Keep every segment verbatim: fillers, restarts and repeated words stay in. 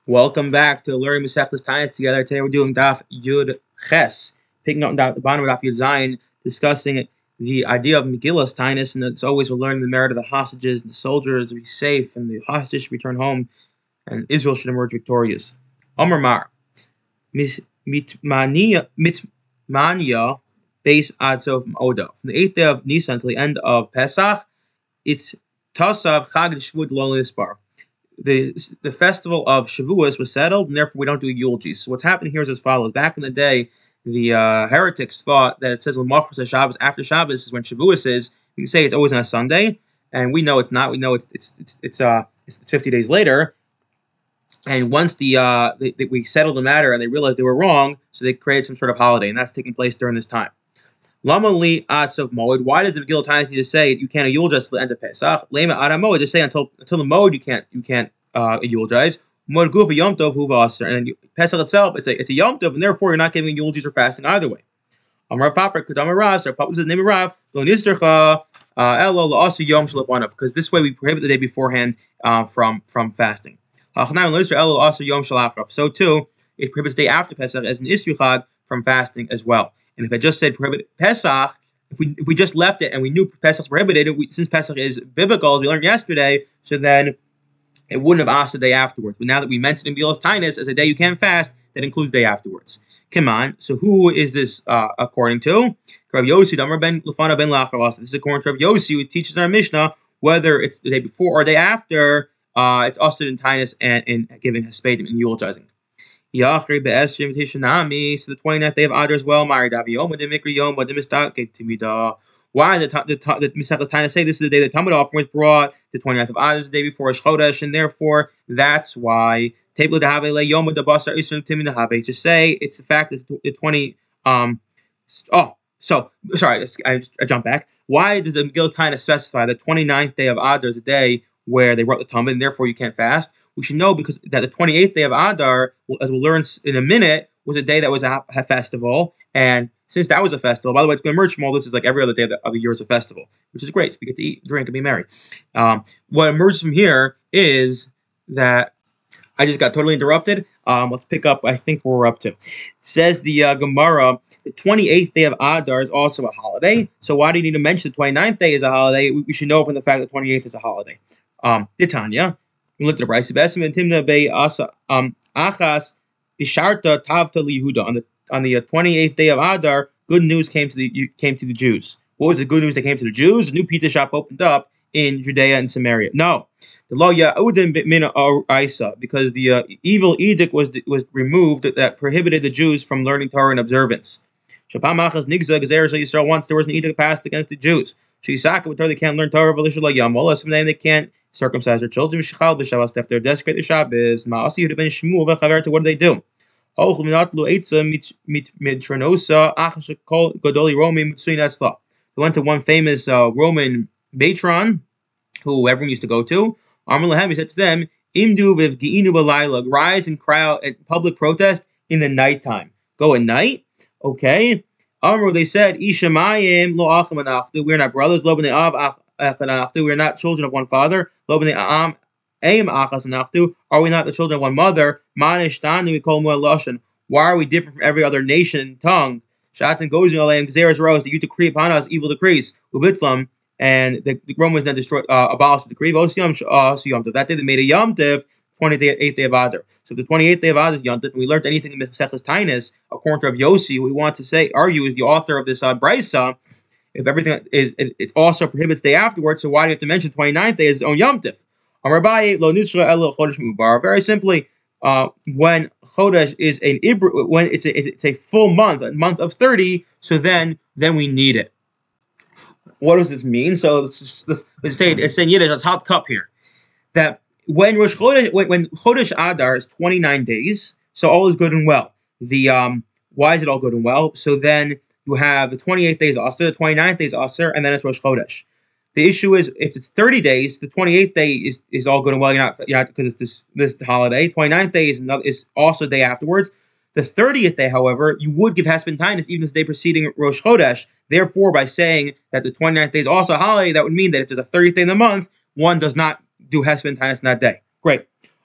Welcome back to Learning Masechtas Taanis together. Today we're doing Daf Yud Ches, picking up the bottom of Daf Yud Zayin, discussing the idea of Megillas Taanis, and it's always we're learning the merit of the hostages, the soldiers to be safe, and the hostages should return home, and Israel should emerge victorious. Amar Mar, Mitmania, Mitmania, base Adsof Oda. From the eighth day of Nisan until the end of Pesach, it's Tasav Chag Shvut Lo Nispar. The, the festival of Shavuos was settled, and therefore we don't do eulogies. So what's happening here is as follows. Back in the day, the uh, heretics thought that it says L'machras Shabbos after Shabbos is when Shavuos is. We can say it's always on a Sunday, and we know it's not. We know it's it's it's it's uh it's fifty days later. And once the uh they, they, we settled the matter and they realized they were wrong, so they created some sort of holiday, and that's taking place during this time. Lama li atzav moed. Why does the Megillah Taanis need to say you can't eulogize till the end of Pesach? Lema ad moed. Just say until until the moed you can't you can't uh, eulogize. Moed gufa yom tov huva aser. And then Pesach itself it's a it's a yom tov, and therefore you're not giving eulogies or fasting either way. Amar Papa Kadam Rav. So Papa says name of Rav lo nizdercha elo lo aser yom shalafanav, because this way we prohibit the day beforehand uh, from from fasting. Hachanam lo nizder elo aser yom shalafrav. So too it prohibits the day after Pesach as an isru chag from fasting as well. And if I just said prohibited Pesach, if we if we just left it and we knew Pesach's prohibited, we, since Pesach is biblical, as we learned yesterday, so then it wouldn't have asked the day afterwards. But now that we mentioned in Megillas Taanis as a day you can fast, that includes the day afterwards. Come on. So who is this uh, according to? Rav Yossi, Damar ben Lefana ben Lachar. This is according to Rav Yossi, who teaches our Mishnah whether it's the day before or the day after. Uh, it's also in Taanis and in giving Hespedim and eulogizing. Yachri be'esrim tishanami. So the twenty-ninth day of Adar as well. Mari davi yom the mikri yom the mistake timida. Why the the the Masechtas Taanis say this is the day the Talmud offering was brought? The twenty-ninth of Adar is the day before Rosh Chodesh, and therefore that's why table the have le yom the basar isrim timida have. Just say it's the fact that the twenty um oh so sorry I, I jump back. Why does the Megillah Taanis specify the twenty-ninth day of Adar is a day where they wrote the Talmud, and therefore you can't fast? We should know because that the twenty-eighth day of Adar, as we'll learn in a minute, was a day that was a, a festival. And since that was a festival, by the way, it's going to emerge from all this is like every other day of the, of the year is a festival, which is great. So we get to eat, drink, and be merry. Um, what emerges from here is that I just got totally interrupted. Um, let's pick up, I think, where we're up to. Says the uh, Gemara, the twenty-eighth day of Adar is also a holiday. So why do you need to mention the twenty-ninth day is a holiday? We, we should know from the fact that the twenty-eighth is a holiday. Um, Titania. We looked at the Brisa. Besim and Timna Bei Asa um Achas Bisharta Tavta Lihuda. On the on the twenty-eighth day of Adar, good news came to the came to the Jews. What was the good news that came to the Jews? A new pizza shop opened up in Judea and Samaria. No, the law Yahudim Mina Isa, because the uh, evil edict was was removed that prohibited the Jews from learning Torah and observance. Shapamachas Nigza Gezer Yisrael. Once there was an edict passed against the Jews. Shisaka with Torah they can't learn Torah. V'lishala Yamol. Some of them they can't circumcise their children. Shechal b'Shabbos if they're desecrate the Shabbos. Ma'asi Yehuda ben Shmuel v'Chaver. What do they do? They went to one famous uh, Roman matron who everyone used to go to. Amar lahem, he said to them, Imdu v'v'gi'inu b'layla. Rise and cry out at public protest in the nighttime. Go at night? Okay. Amar, they said, Ishamayim lo achim anachdu. We are not brothers. Lo b'nei av achanachdu. We are not children of one father. Lo b'nei am aim achas anachdu. Are we not the children of one mother? Manishtanu we call mu'eloshin. Why are we different from every other nation and tongue? Shatan goes in alayim gzeres rose that you decree upon us evil decrees. Ubitlam, and the, the Romans then destroyed, uh, abolished the decree. That day they made a yom tiv. twenty-eighth day of Adar. So the twenty-eighth day of Adar is Yom Tov. We learned anything in Masechtas Taanis, according to Rav Yossi, we want to say, argue is the author of this uh, Brisa. If everything is, it, it also prohibits day afterwards, so why do you have to mention the twenty-ninth day as its own Yom Tov? Very simply, uh, when Chodesh is an Ibr, when it's a, it's a full month, a month of thirty, so then then we need it. What does this mean? So let's, just, let's, let's say it's in Yiddish, it's hot cup here. That When Rosh Chodesh, when, when Chodesh Adar is twenty-nine days, so all is good and well. The um, why is it all good and well? So then you have the twenty-eighth days Aser, the twenty-ninth days Aser, and then it's Rosh Chodesh. The issue is if it's thirty days, the twenty-eighth day is, is all good and well. You're not, you're not because it's this this holiday. twenty-ninth day is another, is also the day afterwards. The thirtieth day, however, you would give Hesped Taanis even this day preceding Rosh Chodesh. Therefore, by saying that the twenty-ninth day is also a holiday, that would mean that if there's a thirtieth day in the month, one does not do Hesped Taanis in that day. Great.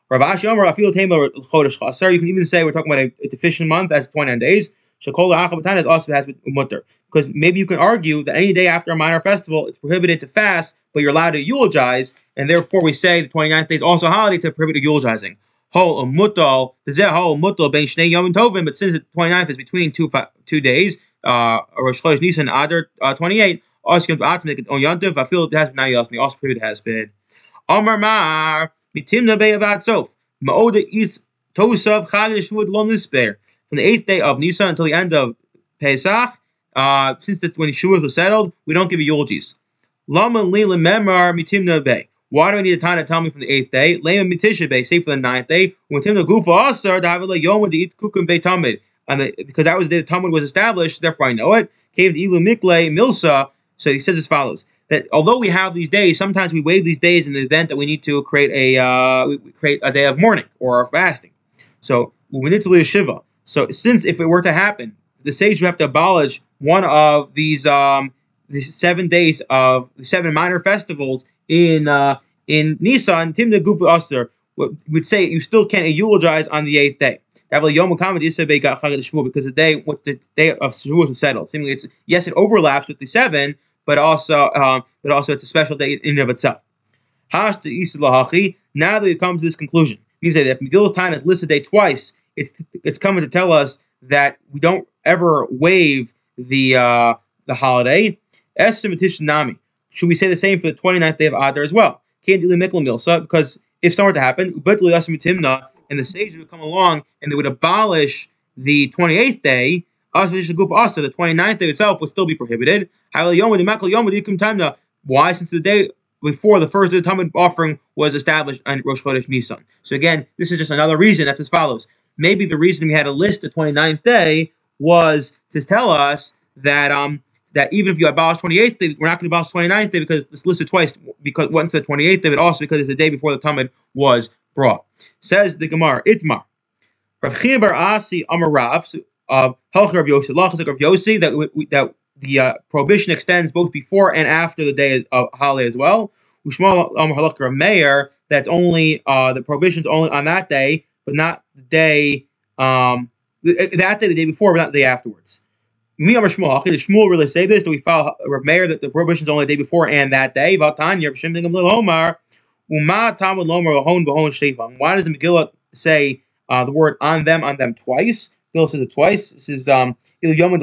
Rav Ashi Amar Afil Tema Chodesh Chaser. You can even say we're talking about a, a deficient month. That's twenty-nine days. Shekol Achabatan is also has mutter, because maybe you can argue that any day after a minor festival, it's prohibited to fast, but you're allowed to eulogize, and therefore we say the twenty-ninth day is also a holiday to prohibit eulogizing. Hol mutal, the hol mutal ben shnei yom tovim, but since the twenty-ninth is between two two days, uh, Rosh Chodesh Nisan Adar uh, twenty-eight, also comes to make it on yontiv. I feel it has been now else, and the also prohibited has been. Amar Mar mitimna be'avat sof ma'oda eats tosav chag shvud lom nisper. From the eighth day of Nisan until the end of Pesach, uh, since the, when Shavuot was settled, we don't give eulogies. Lama lila memar mitimna be. Why do I need a time to tell me from the eighth day? Lema mitisha be, say for the ninth day. When timna gufa asar dahavila yom to eat kukum be tamid, and because that was the day the Talmud was established, therefore I know it. Cave the ilu mikle milsa. So he says as follows: that although we have these days, sometimes we waive these days in the event that we need to create a uh, we create a day of mourning or fasting. So we need to leave shiva. So since if it were to happen, the sage would have to abolish one of these um these seven days of the seven minor festivals in uh in Nisan, Timna Gufu Aser would say you still can't eulogize on the eighth day. Because the day what the day of Shavuot was settled. Seemingly it's yes, it overlaps with the seven, but also um but also it's a special day in and of itself. Now that we come to this conclusion, means that if Megillah Taanis lists a day twice, it's it's coming to tell us that we don't ever waive the uh, the holiday. Nami. Should we say the same for the twenty-ninth day of Adar as well? Because if something were to happen, and the sages would come along and they would abolish the twenty-eighth day, the twenty-ninth day itself would still be prohibited. Why? Since the day before the first day of the Talmud offering was established on Rosh Chodesh Nisan. So again, this is just another reason. That's as follows. Maybe the reason we had to list the twenty-ninth day was to tell us that um that even if you abolish twenty-eighth day, we're not going to abolish twenty-ninth day because it's listed twice, because once the twenty-eighth day, but also because it's the day before the Talmud was brought. Says the Gemara, Itmar. Rav Chia bar Asi Amar Rav, uh, Halach Rav Yossi, Halach Rav Yossi, that we, that the uh, prohibition extends both before and after the day of holiday as well. Ushma Amar Halach Rav Meir, that's only uh the prohibition is only on that day, but not the day, um, that day, the day before, but not the day afterwards. Me, Amar Shmuel, did Shmuel really say this? Do we follow Rav Meir that the prohibition is only the day before and that day? Why does the Megillah say uh, the word on them, on them twice? Megillah says it twice. This is um, these are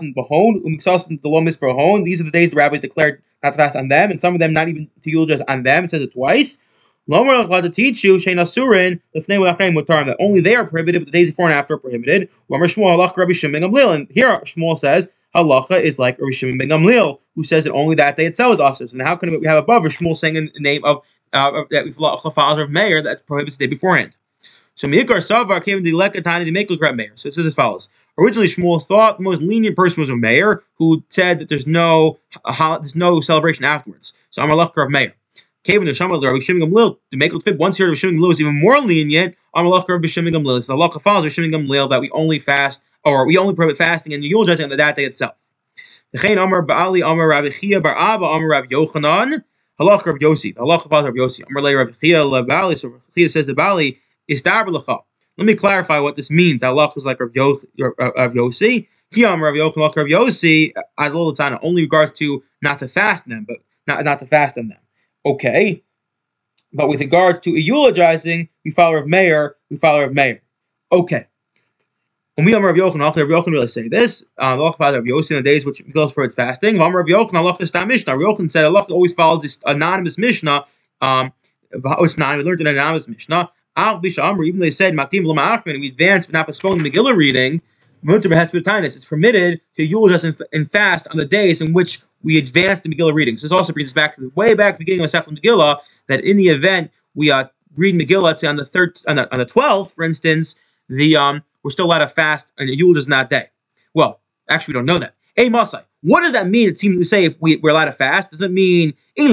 the days the rabbis declared not to fast on them, and some of them not even to eulogize on them. It says it twice. Allowed to teach you that only they are prohibited, but the days before and after are prohibited. And here Shmuel says halacha is like Rabbi Shimon ben Gamliel, who says that only that day itself is also. And how can we have above Shmuel saying in the name of uh, that we follow of Meir that prohibits the day beforehand? So Meikar Savar came to the Lekatani to make Reb Meir. So it says as follows. Originally, Shmuel thought the most lenient person was a Meir, who said that there's no uh, there's no celebration afterwards. So Amar Lach Reb Meir. Came to Shamal Rabbi Shimon Gamliel to make it fit. Once here, Rabbi Shimon Gamliel was even more lenient. Amar Lach Rabbi Shimon Gamliel. So the Lach follows Rabbi Shimon Gamliel that we only fast or we only prohibit fasting and eulogizing on that day itself. The Chain Amar Baali Amar Rabbi Chia Bar Abba Amar Rabbi Yochanan. Halach Rabbi Yossi. The Halach follows Rabbi Yossi. Amar Lei Rabbi Chia LaBali. So Rabbi Chia says the Bali. Let me clarify what this means. Allah is like Rav Yossi. Kiyam Rav Yochanan Rav Yossi Adol Latana only regards to not to fast them, but not not to fast on them. Okay, but with regards to eulogizing, we follow Rav Meir. We follow Rav Meir. Okay. When we Rav Yochanan, Rav Yochanan really say this. Allah follows Rav Yossi in the days which goes for its fasting. Rav Yochanan, Allah is Mishnah. Rav Yochanan said Allah always follows this anonymous Mishnah. Um, it's not. We learned an anonymous Mishnah. Even they said we advance but not postpone the Megillah reading, it's permitted to eulogize and fast on the days in which we advance the Megillah readings. This also brings us back to the way back beginning of Masechet Megillah, that in the event we uh, read Megillah, let's say on the third, on the, on the twelfth, for instance, the um we're still allowed to fast and eulogize on that day. Well, actually, we don't know that. Hey, Masai, what does that mean? It seems to say if we, we're allowed to fast, does it mean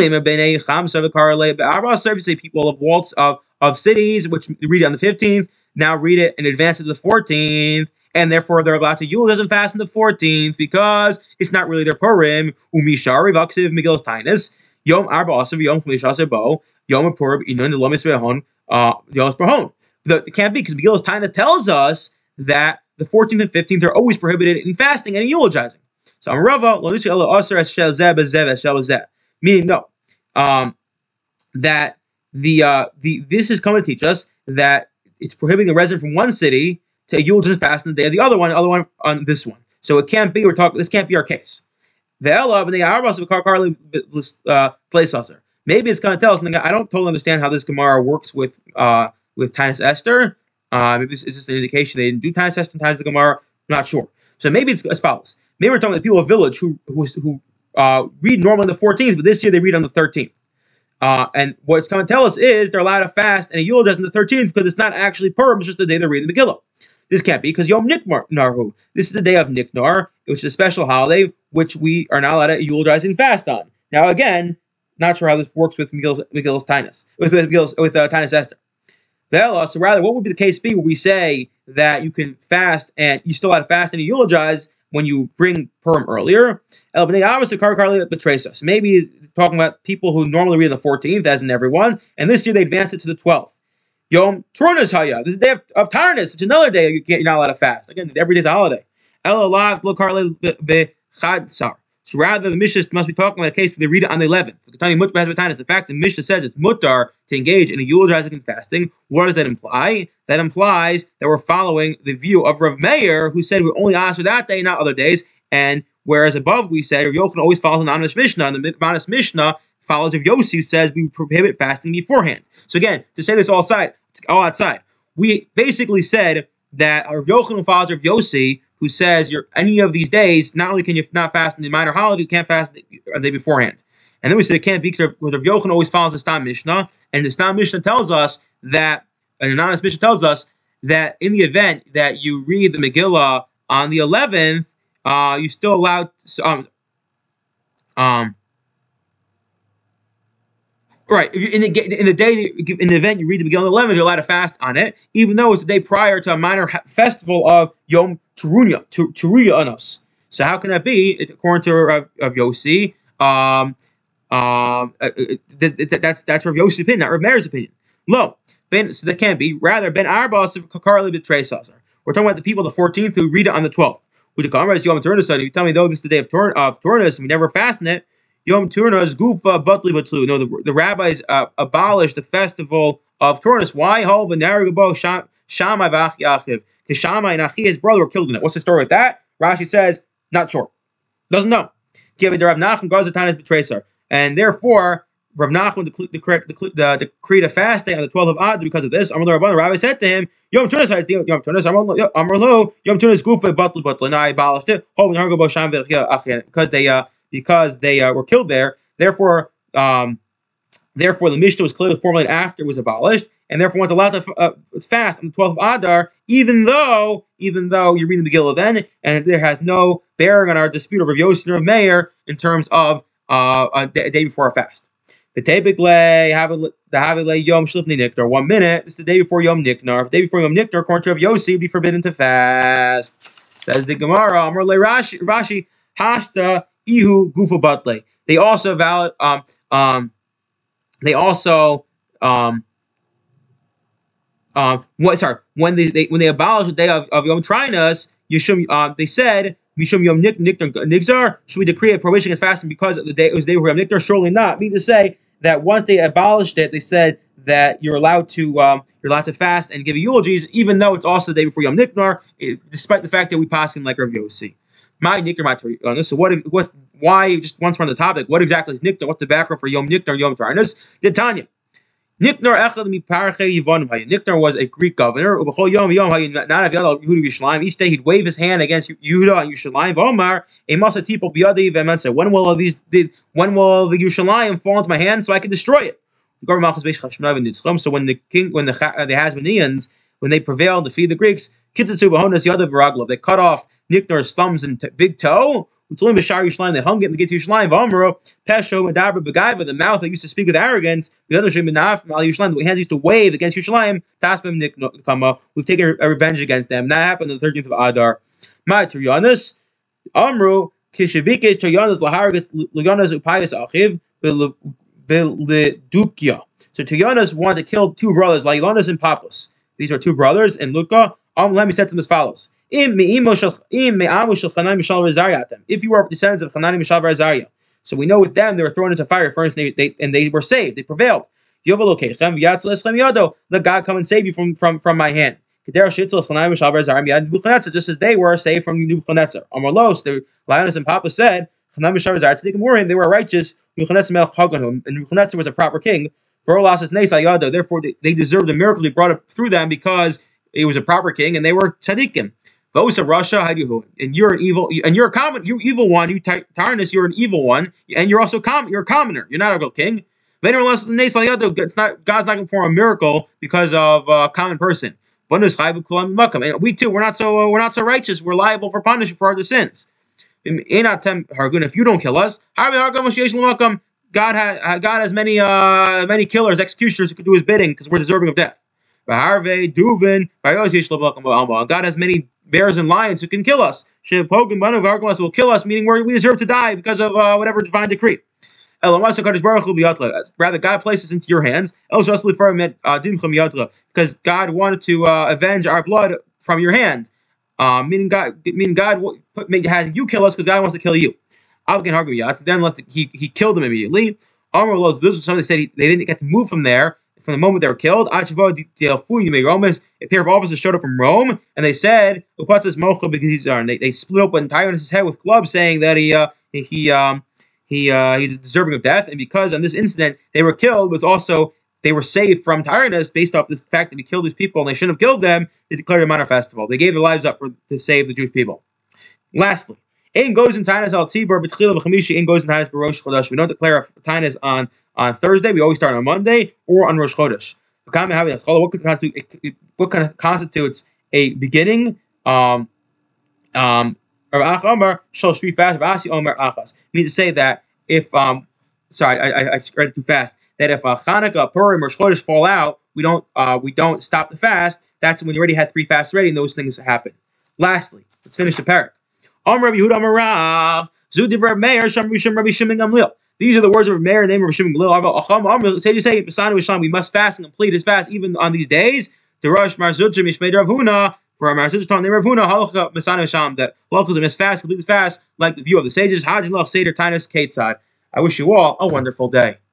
say people of walls of of cities, which read it on the fifteenth, now read it in advance of the fourteenth, and therefore they're allowed to eulogize and fast on the fourteenth because it's not really their Purim. Umishari vaksiv Megillas Taanis. Yom Arba Asav Yom Chamisha Bo Yom Purib Inun the Lomis Behon uh Yom Behon. It can't be because Megillas Tainus tells us that the fourteenth and fifteenth are always prohibited in fasting and in eulogizing. So Amarava Lo Nishi Ela Aser Es Shel Zeh Bezeh Es Shel Zeh. Meaning no, um, that the uh the this is coming to teach us that it's prohibiting a resident from one city to eulogize and fast on the day of the other one, the other one on this one. So it can't be. We're talking. This can't be our case. Maybe it's going to tell us something. I don't totally understand how this Gemara works with uh, with Tainus Esther. Uh, maybe this is just an indication they didn't do Tainus Esther and Tainus the Gemara. I'm not sure. So maybe it's as follows. Maybe we're talking about the people of village who who, who uh, read normally on the fourteenth, but this year they read on the thirteenth. Uh, and what it's going to tell us is they're allowed to fast and a eulogize on the thirteenth because it's not actually Purim, it's just the day they're reading the Megillah. This can't be because Yom Niknar. This is the day of Niknar, which is a special holiday which we are not allowed to eulogize and fast on. Now, again, not sure how this works with Megillus, Megillus Tainus, with with, Megillus, with uh, Tainus Esther. So rather, what would be the case be where we say that you can fast and you still have to fast and you eulogize when you bring Purim earlier? Obviously, Karkarli betrays us. Maybe he's talking about people who normally read on the fourteenth, as in everyone, and this year they advance it to the twelfth. Yom Turnus Haya. This is the day of, of Tarnus, which is another day you can't, you're not allowed to fast. Again, every day's a holiday. So rather, the Mishnah must be talking about a case where they read it on the eleventh. The fact that Mishnah says it's mutar to engage in a eulogizing and fasting, what does that imply? That implies that we're following the view of Rav Meir, who said we only ask for that day, not other days. And whereas above we said Rav Yochanan always follows an honest Mishnah, and the honest Mishnah follows Rav Yossi, who says we prohibit fasting beforehand. So again, to say this all outside, all outside, we basically said that Rav Yochanan follows Rav Yossi, who says you're any of these days, not only can you not fast in the minor holiday, you can't fast the day beforehand. And then we said it can't be because Rav Yochanan always follows the Stam Mishnah, and the Stam Mishnah tells us that, and the honest Mishnah tells us that in the event that you read the Megillah on the eleventh, uh, you still allowed um um. Right, if you, in, the, in the day, in the event you read the Megillah on the eleventh, you're allowed to fast on it, even though it's the day prior to a minor ha- festival of Yom Teruya, Teruya Anos. So how can that be? According to Rav, Rav Yossi, um, um, uh, th- th- that's that's Rav Yossi's opinion, not Rav Meir's opinion. No, ben, so that can't be. Rather, Ben Arba of Kakarli B'Trei Sazar. We're talking about the people of the fourteenth who read it on the twelfth. Who the Gemara is Yom Turnus. If you tell me though this is the day of Tur- of Turnus and we never fast in it, Yom Turnus Gufa Butli Batlu. No, the, the rabbis uh, abolished the festival of Turnus. Why? Hol v'nerigabo Shammai v'Achi Achiv. Because Shammai and Achi, his brother, were killed in it. What's the story with that? Rashi says, not sure. Doesn't know. Given the Rav Nachman Gaza Tainus B'Treisar. And therefore, Rav Nachman decreed a fast day on the twelfth of Adar because of this. Amar Rabban, the rabbi said to him, Yom Turnus, Yom Turnus, Amar Lo, Yom Turnus Gufa Butli Batlu. And I abolished it. Hol v'nerigabo Shammai v'Achi Achiv. Because they, uh, because they uh, were killed there. Therefore, um, therefore, the Mishnah was clearly formulated after it was abolished, and therefore one's allowed to f- uh, fast on the twelfth of Adar, even though, even though you're reading the Megillah then, and there has no bearing on our dispute over Rav Yossi and Rav Meir in terms of uh, a, day, a day before a fast. The Tebekle, the Havile Yom Shlifni Niknar. One minute. This is the day before Yom Niknar. The day before Yom Niknar, according to Rav Yossi, would be forbidden to fast. Says the Gemara. Amar Le Rashi, Rashi Hashta. Ihu Gufa Butle. They also valid. Um, um, they also um, um, what? Sorry, when they, they when they abolished the day of, of Yom Trinas, Yishum, uh, they said Mishum Yom Nik Niknar Nigzar. Should we decree a prohibition against fasting because of the day it was the day of Yom Niknar? Surely not. Mean to say that once they abolished it, they said that you're allowed to um, you're allowed to fast and give eulogies, even though it's also the day before Yom Niknar, it, despite the fact that we pass him like Rav Yossi. My Niknar, my Tariq. So what? What's why? Just once we're on the topic, what exactly is Niknar? What's the background for Yom Niknar, Yom Tariq? The Tanya. Niknar echad mi parche yivon. Niknar was a Greek governor. Yom Yom not Yehuda Yerushalayim. Each day he'd wave his hand against Yehuda and Yerushalayim. V'omar emasa tipo biyadi v'emensa. When will all these? When will the Yerushalayim fall into my hand so I can destroy it? So when the king, when the the Hasmoneans, when they prevailed to feed the Greeks, Kitzatsu Bahonas Yadav V'Raglov, they cut off Niknar's thumbs and t- big toe. Utzulim B'Shar Yerushalayim, they hung it in the gate to Yerushalayim. V'Amro Pesho Medabra Begaiva, the mouth that used to speak with arrogance. The other Shem Benaf Mal Yerushalayim, the hands used to wave against Yerushalayim. Tasbim Niknama, we've taken a revenge against them. That happened on the thirteenth of Adar. My Turianis Amru Kishavike Choyanas Laharagas Luganas Upayas Achiv Belidukia. So Tyanas wanted to kill two brothers, Lailanas and Papas. These are two brothers, and Luca. Um, let me say to them as follows: If you are descendants of Hanani Mishal Azariah, so we know with them they were thrown into fire furnace, and they, they, and they were saved, they prevailed. Let God come and save you from from, from my hand. Just as they were saved from Nebuchadnezzar. Amarlos, the Lioness and Papa said, they were righteous, and Nebuchadnezzar was a proper king. Therefore, they, they deserved the miracle he brought up through them because he was a proper king, and they were tzaddikim. Vosa Russia, and you're an evil, and you're a common, you evil one. You Tyrannus, you're an evil one, and you're also common. You're a commoner. You're not a real king. It's not God's not going to perform a miracle because of a common person. And we too, we're not so uh, we're not so righteous. We're liable for punishment for our sins. If you don't kill us, God has God has many uh, many killers, executioners who could do His bidding because we're deserving of death. God has many bears and lions who can kill us. Will kill us, meaning we deserve to die because of uh, whatever divine decree. Rather, God places into your hands because God wanted to uh, avenge our blood from your hand. Uh, meaning God, meaning God put, had you kill us because God wants to kill you. Then let's, he he killed them immediately. This was something they said he, they didn't get to move from there from the moment they were killed. A pair of officers showed up from Rome, and they said, and they, they split open Tyrannus' head with clubs, saying that he uh, he um. He uh, he's deserving of death, and because on this incident they were killed, was also they were saved from Tyrannus based off the fact that he killed these people and they shouldn't have killed them. They declared a minor festival. They gave their lives up for to save the Jewish people. Lastly, Ein goes in Tyrannus al Tzibur b'tchila v'chamishi. Ein goes in Tyrannus b'Rosh Chodesh. We don't declare a Tyrannus on on Thursday. We always start on Monday or on Rosh Chodesh. What kind of constitutes a beginning? Um, um. Mean to say that if um sorry I I, I read it too fast that if uh, Hanukkah, Purim, or Chodesh fall out, we don't uh we don't stop the fast. That's when you already had three fasts ready, and those things happen. Lastly, let's finish the parak. These are the words of Meir, the name of Shimon Gamliel. Say you say we must fast and complete his fast even on these days. For our Marzutz Tom, they Rav Huna, Halacha Masana Sham, that halachas must fast, complete the fast, like the view of the sages, Hajj Lach Seder Tainus Ketzad. I wish you all a wonderful day.